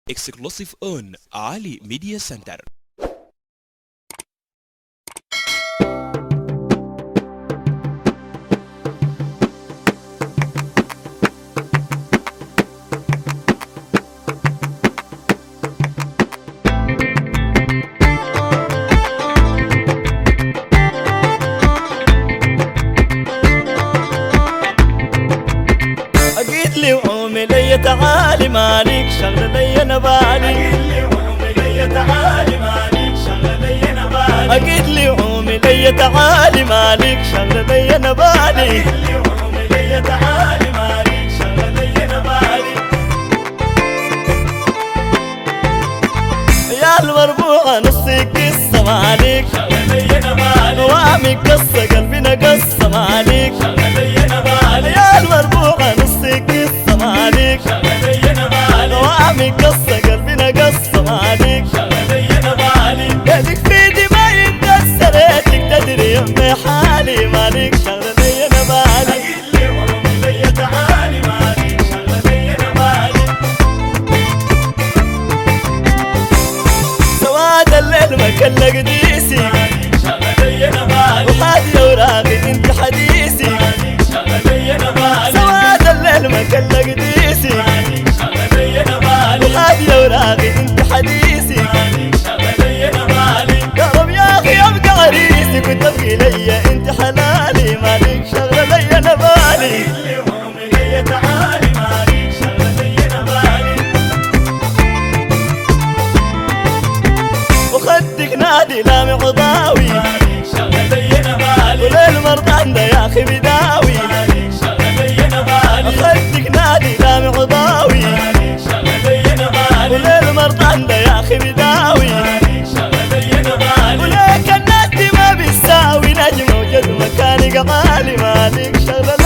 Exclusive on Ali Media Center. أقيد لي وعومي لي تعالي مالك شغل لي نبالي. أقيد لي وعومي لي تعالي مالك شغل لي نبالي. أقيد لي وعومي لي تعالي مالك شغل لي نبالي. أقيد لي وعومي لي تعالي مالك شغل لي نبالي. يا المربوعة نصي قصة مالك شغل لي نبالي. وامي قصة قلبنا قصة مالك شغل لي نبالي. يا المربوعة نصي قصة مالك شغل لي نبالي. وامي قصة قلبنا قصة مالك شغل لي نبالي. يدك في دماء انكسرتك تدري يمي حالي مالك شغل لي نبالي. أقيد لي وعومي لي تعالي مالك شغل لي نبالي. سواد الليل ما كل قديسي مالك شغل لي نبالي. وهادي اوراقي انت حديثي مالك شغل لي نبالي. سواد الليل ما كل قديسي مالك شغل لي نبالي. وهادي اوراقي انت حديثي مالك شغل لي نبالي. يا رب يا اخي ابقى عريسي كنت ابقي ليا انت حلالي مالك شغل لي نبالي. أقيد لي وعومي لي تعالي مالك شغل لي نبالي. وخدك نادي لامي عضاوي مالك شغل لي نبالي. وليل مرضى عنده يا اخي بداوي مالك شغل لي نبالي. خدك نادي لامي عضاوي مالك شغل لي نبالي. وليل مرضى عنده يا اخي بداوي مالك شغل لي نبالي. وليك النادي ما بيساوي نجم وجد مكاني قمالي مالك شغل